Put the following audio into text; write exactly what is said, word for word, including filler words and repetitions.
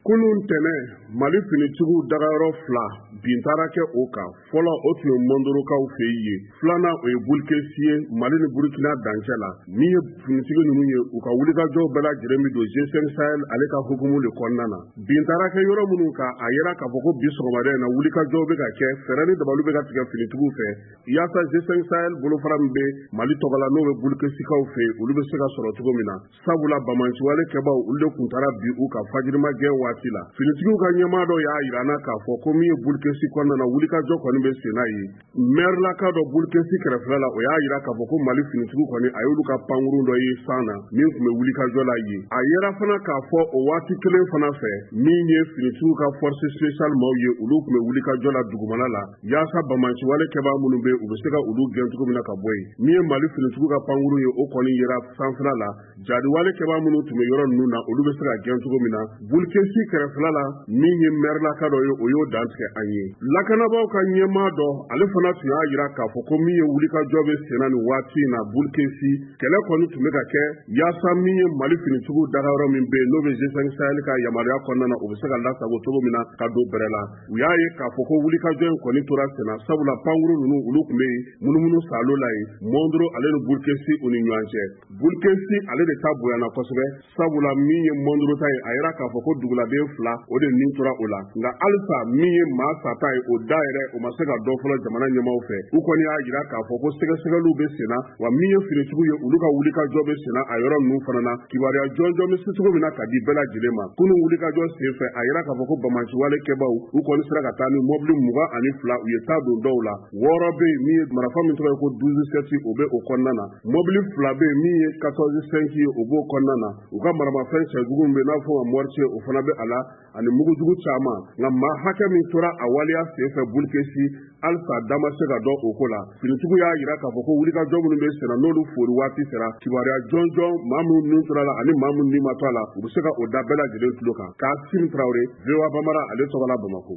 Kunun tɛnɛn Mali finitigiw dagayɔrɔ fila bin taara kɛ o kan. Fɔlɔ o tun ye Mondorokaw fɛ ye. Filanan o ye Bulkesi ye Mali ni Burkina dancɛ la. Min ye finitigi ninnu ye u ka wulikajɔw bɛɛ lajɛlen min don G cinq Sahel ale ka hukumu de kɔnɔna na. Bin taara kɛ yɔrɔ minnu kan a yera k'a fɔ ko bi sɔgɔmada in na wulikajɔw bɛ ka kɛ fɛɛrɛ ni dabaliw bɛ ka tigɛ finitigiw fɛ. Yaasa G cinq Sahel bolofara min bɛ Mali tɔgɔla n'o bɛ Bulkesikaw fɛ olu bɛ se ka sɔrɔ cogo min na. Sabula Bamanciwale kɛbaw olu de kun taara bi u ka fajirima gɛn waati la. Finitigiw ka ɲɛmaa dɔ y'a yira na k'a fɔ ko min ye Bulkesi kɔnɔna na wulikajɔ kɔni bɛ sen n'a ye. Maire laka dɔ Bulkesi kɛrɛfɛla la o y'a yira k'a fɔ ko Mali finitigiw kɔni a y'olu ka pankurun dɔ ye san na min tun bɛ wulikajɔ la ye. A yera fana k'a fɔ o waati kelen fana fɛ min ye finitigiw ka force spéciale maaw ye olu tun bɛ wulikajɔ la dugumana la yaasa Bamanciwale kɛbaa minnu bɛ u bɛ se ka olu gɛn cogo min na ka bɔ yen. Min ye Mali finitigiw ka pankurun ye o kɔni yera sanfɛla la Jadiwale kɛbaa minnu tun bɛ yɔrɔ ninnu na olu bɛ se ka gɛn cogo min na. Bulkesi kɛrɛfɛla la min ye maire laka dɔ ye o y'o dantigɛ an ye. Lakanabaaw ka ɲɛmaa dɔ ale fana tun y'a yira k'a fɔ ko min ye wulikajɔ bɛ sen na nin waati in na Bulkesi kɛlɛ kɔni tun bɛ ka kɛ yaasa min ye Mali finitigiw dagayɔrɔ min bɛ yen n'o bɛ G cinq Sahel ka yamaruya kɔnɔna na o bɛ se ka lasago cogo min na ka don bɛrɛ la. U y'a ye k'a fɔ ko wulikajɔ in kɔni tora sen na sabula pankurun ninnu olu tun bɛ yen munumunu salo la yen Mondoro ale ni Bulkesi u ni ɲɔgɔn cɛ. Bulkesi ale de ta bonyana kosɛbɛ sabula min ye Mondoro ta ye a yera k'a fɔ ko duguladen fila o de nin tora o la. Nka halisa min ye maa sata ye o da yɛrɛ o ma se ka dɔ fɔlɔ jamana ɲɛmaaw fɛ. U kɔni y'a yira k'a fɔ ko sɛgɛsɛgɛliw bɛ sen na wa min ye finitigiw ye olu ka wulikajɔ bɛ sen na a yɔrɔ ninnu fana na kibaruya jɔnjɔn bɛ se cogo min na ka di bɛɛ lajɛlen ma. Kunun wulikajɔ senfɛ a yira k'a fɔ ko Bamanciwale kɛbaw u kɔni sera ka taa ni mɔbili mugan ani fila u ye taa don dɔw la. Wɔɔrɔ bɛ yen min ye marifa min tɔgɔ ye ko douze sept o bɛ o kɔnɔna na. Mɔbili fila bɛ yen min ye quatorze cinq ye o b'o kɔnɔna na. U ka maramafɛn cɛjugu min bɛ n'a fɔ mortier o fana bɛ a la ani mugujugu caman. Nka maa hakɛ min tora a waleya senfɛ Bulkesi halisa da ma se ka dɔn o ko la. Finitigiw y'a yira k'a fɔ ko wulikajɔ minnu bɛ sen na n'olu fori waati sera kibaruya jɔnjɔn maa minnu nin tora la ani maa minnu nin ma to a la u bɛ se ka o da bɛɛ lajɛlen tulo kan. Kasimu Tarawele, V O A Bambara ale tɔgɔ la Bamako.